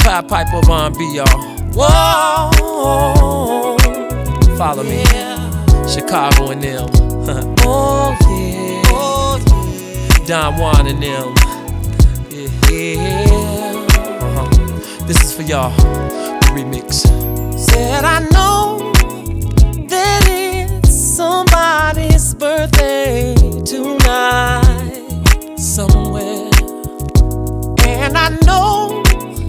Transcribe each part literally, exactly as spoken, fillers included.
Pied Piper of R and B, y'all. Whoa, follow me. Chicago and them. Oh yeah, oh yeah. Don Juan and them. Yeah, yeah. Uh-huh. This is for y'all. The remix. Said I know that it's somebody's birthday tonight somewhere, and I know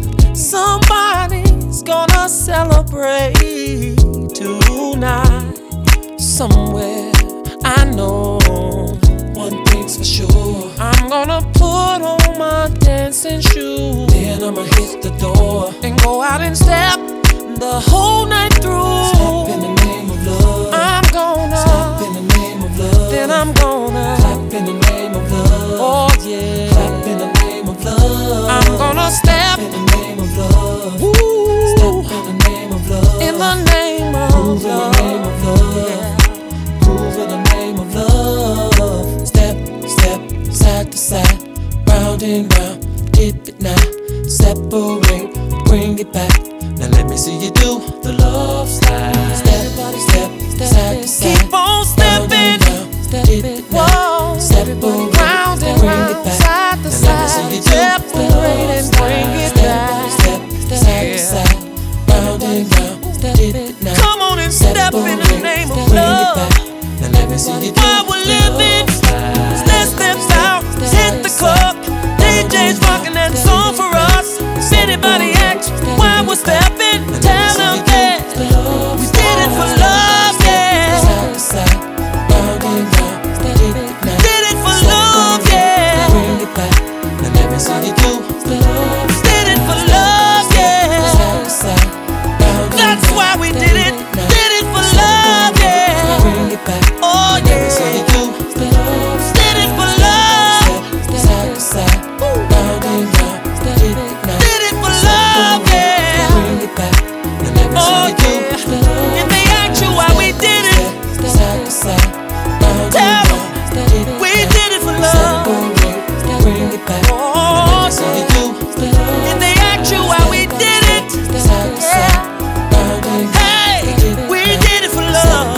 somebody's gonna celebrate tonight somewhere. I know one thing's for sure, I'm gonna put on my dancing shoes, then I'ma hit the door and go out and step the whole night through. Step in the name of love. I'm gonna step in the name of love. Then I'm gonna clap in the name of love. Oh yeah, clap in the name of love. I'm gonna step in the name of love. Woo. Step in the name of love. In the name of Move love. In the name of love. Yeah. Move in the name of love. Step, step, side to side, round and round, dip it now. Separate, bring it back. Now let me see you do the love slide. Step, step, step, side to side. Keep on stepping, dip it now. Separate, round and round, side to side. Separate and bring it back. Step, step, side to side, round and round, dip it now. Come on and step in the name of love. Now let me see you do while we're living, let's step out, hit the club. D J's rocking that song for us. If anybody asks why we're stepping, tell them that we did it for love, yeah. We did it for love, yeah. Now let me see you do. We did it for love, yeah. That's why we did it. Did it for love, yeah. Oh yeah. Did it for love. Did it for love, yeah. Oh yeah. If they ask you why we did it, tell them we did it for love. Oh yeah. If they ask you why we did it, yeah. Hey, we did it for love.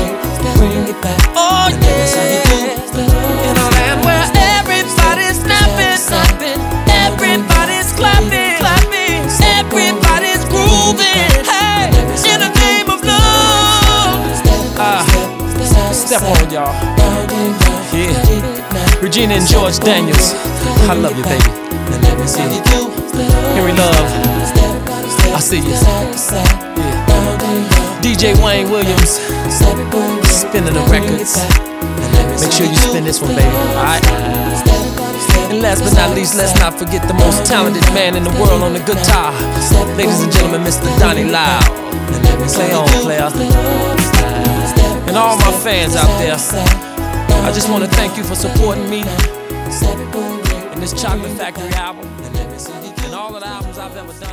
Oh yeah. In a land where everybody's snapping, snapping, everybody's clapping, clapping, everybody's grooving. Hey, in the name of love. Ah, step on y'all. Yeah, Regina and George Daniels, I love you, baby. Yeah. Henry Love, I see you. Yeah. D J Wayne Williams, spinning the records. Make sure you spin this one, baby. Alright. And last but not least, let's not forget the most talented man in the world on the guitar. Ladies and gentlemen, Mister Donnie Lyle. Play on, player. And all my fans out there, I just want to thank you for supporting me in this Chocolate Factory album and all of the albums I've ever done.